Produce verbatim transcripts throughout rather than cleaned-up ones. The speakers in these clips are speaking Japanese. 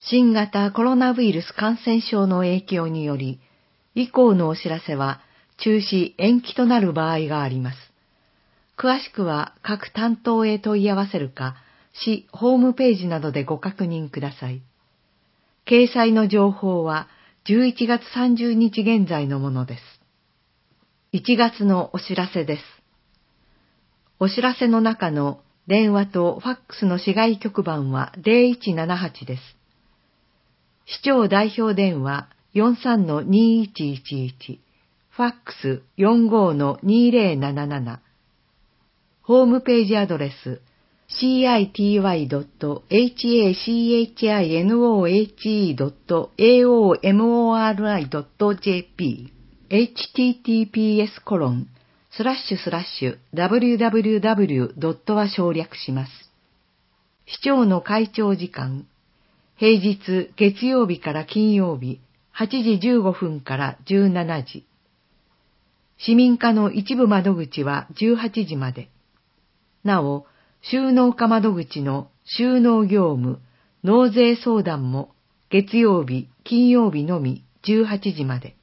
新型コロナウイルス感染症の影響により、以降のお知らせは中止延期となる場合があります。詳しくは各担当へ問い合わせるか、市ホームページなどでご確認ください。掲載の情報はじゅういちがつさんじゅうにち現在のものです。いちがつのお知らせです。お知らせの中の電話とファックスの市外局番はゼロいちななはちです。市長代表電話 よんさんのにいちいちいち、ファックス よんごのにゼロなななな、ホームページアドレス シーアイティーワイドットハッシュノードットエーオーエムオーアールアイドットジェーピー エイチティーティーピーエスコロンスラッシュスラッシュダブリューダブリューダブリュードットは省略します。市長の会長時間、平日月曜日から金曜日はちじじゅうごふんからじゅうしちじ。市民課の一部窓口はじゅうはちじまで。なお、収納課窓口の収納業務、納税相談も月曜日、金曜日のみじゅうはちじまで。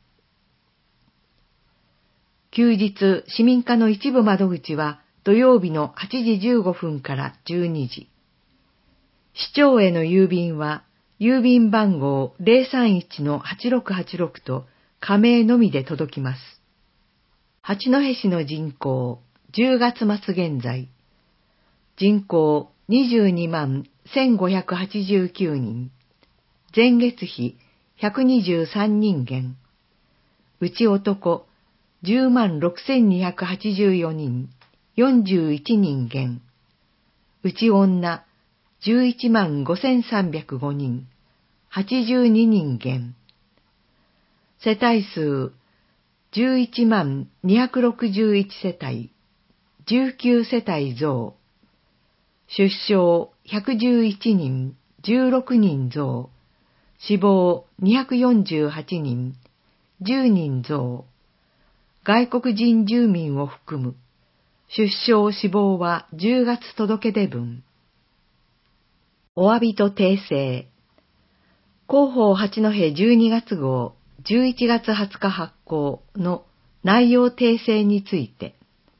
休日、市民課の一部窓口は土曜日のはちじじゅうごふんからじゅうにじ。市長への郵便は、郵便番号 ゼロさんいちのはちろくはちろく と仮名のみで届きます。八戸市の人口、じゅうがつ末現在。人口にじゅうにまんせんごひゃくはちじゅうきゅうにん。前月比ひゃくにじゅうさんにん減。うち男じゅうまんろくせんにひゃくはちじゅうよにん、よんじゅういちにん減。うち女じゅういちまんごせんさんびゃくごにん、はちじゅうににん減。世帯数じゅういちまんにひゃくろくじゅういち世帯、じゅうきゅう世帯増。出生ひゃくじゅういちにん、じゅうろくにん増。死亡にひゃくよんじゅうはちにん、じゅうにん増。外国人住民を含む。出生死亡はじゅうがつ届出分。お詫びと訂正。広報八戸じゅうにがつ号じゅういちがつはつか発行の内容訂正について。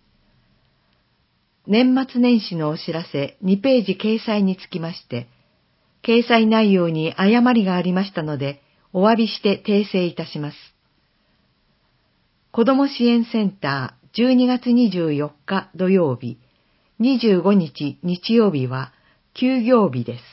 年末年始のお知らせにページ掲載につきまして、掲載内容に誤りがありましたので、お詫びして訂正いたします。子ども支援センターじゅうにがつにじゅうよっか土曜日、にじゅうごにち日曜日は休業日です。